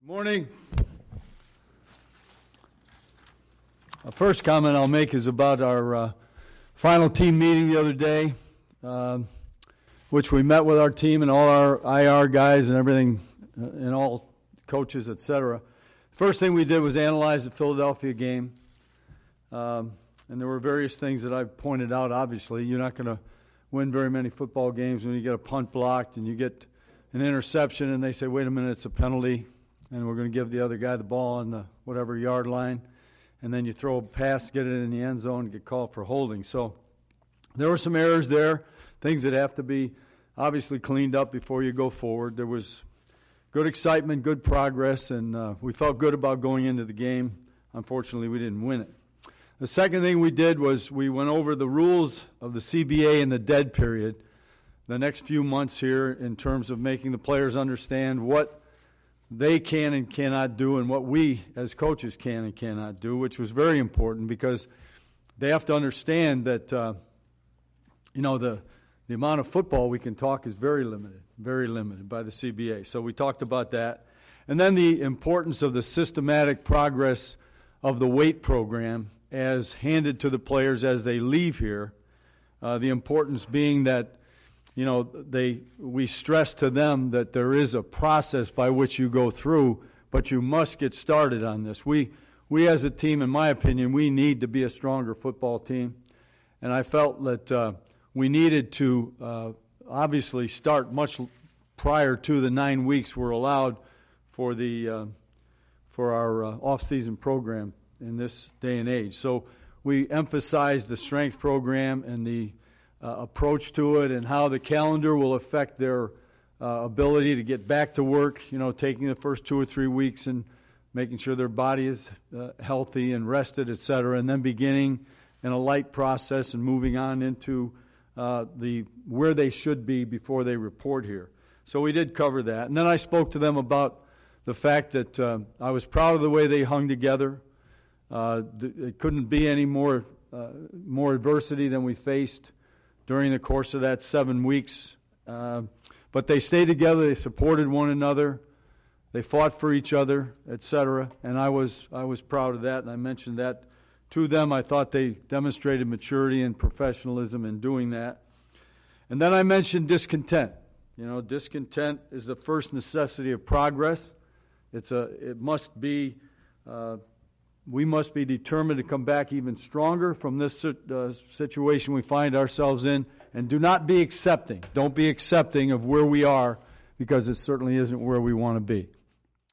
Morning. The first comment I'll make is about our final team meeting the other day, which we met with our team and all our IR guys and everything, and all coaches, etc. First thing we did was analyze the Philadelphia game, and there were various things that I pointed out. Obviously, you're not going to win very many football games when you get a punt blocked and you get an interception and they say, wait a minute, it's a penalty. And we're going to give the other guy the ball on the whatever yard line, and then you throw a pass, get it in the end zone, and get called for holding. So there were some errors there, things that have to be obviously cleaned up before you go forward. There was good excitement, good progress, and we felt good about going into the game. Unfortunately, we didn't win it. The second thing we did was we went over the rules of the CBA in the dead period the next few months here in terms of making the players understand what they can and cannot do and what we as coaches can and cannot do, which was very important because they have to understand that, the amount of football we can talk is very limited by the CBA. So we talked about that. And then the importance of the systematic progress of the weight program as handed to the players as they leave here, the importance being that we stress to them that there is a process by which you go through, but you must get started on this. We as a team, in my opinion, we need to be a stronger football team. And I felt that we needed to obviously start much prior to the 9 weeks we're allowed for our off-season program in this day and age. So we emphasized the strength program and the approach to it and how the calendar will affect their ability to get back to work, taking the first 2 or 3 weeks and making sure their body is healthy and rested, etc., and then beginning in a light process and moving on into where they should be before they report here. So we did cover that. And then I spoke to them about the fact that I was proud of the way they hung together. It couldn't be any more adversity than we faced during the course of that 7 weeks. But they stayed together, they supported one another, they fought for each other, etc. And I was proud of that, and I mentioned that to them. I thought they demonstrated maturity and professionalism in doing that. And then I mentioned discontent. Discontent is the first necessity of progress. We must be determined to come back even stronger from this situation we find ourselves in, and do not be accepting. Don't be accepting of where we are, because it certainly isn't where we want to be.